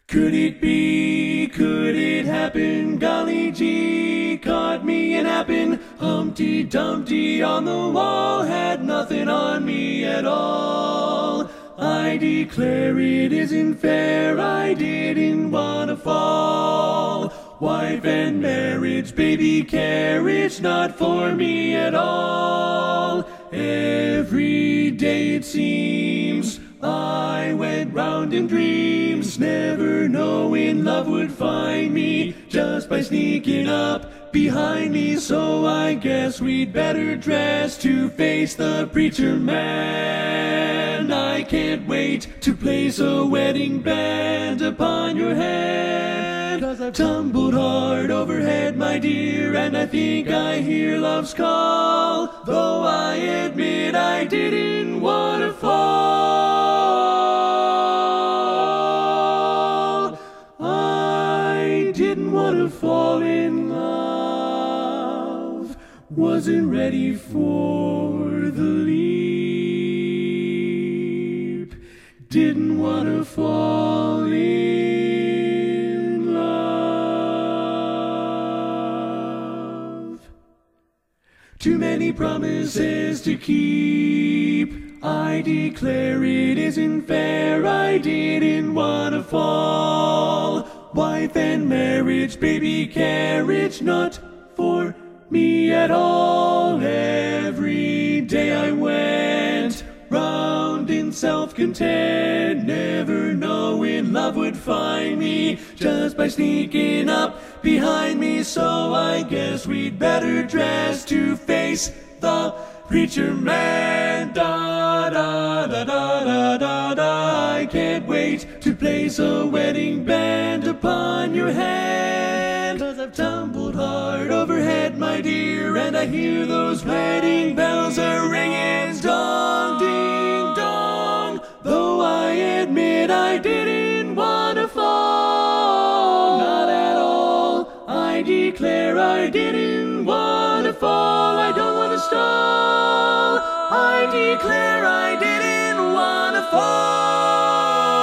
Could it be, could it happen? Golly gee, caught me a napping. Humpty Dumpty on the wall had nothing on me at all. I declare it isn't fair, I didn't want to fall. Wife and marriage, baby carriage, not for me at all. Every day it seems I went round in dreams, never knowing love would find me just by sneaking up behind me. So I guess we'd better dress to face the preacher man. I can't wait to place a wedding band upon your head, 'cause I've tumbled hard overhead, my dear, and I think I hear love's call. Though I admit I didn't want to fall, I didn't want to fall in love, wasn't ready for the leap, didn't want to fall in love. Too many promises to keep, I declare it isn't fair, I didn't want to fall. Wife and marriage, baby carriage, not for me at all. Every day I went round in self-content, never knowing love would find me just by sneaking up behind me. So I guess we'd better dress to face the preacher man. Da da da da da da da. I can't wait to place a wedding band upon your head, 'cause I've tumbled hard overhead, my dear, and I hear those wedding bells are ringing. Dong ding dong. Though I admit I didn't want to fall, not at all. I declare I didn't want to fall, I don't want to stall. I declare I didn't want to fall.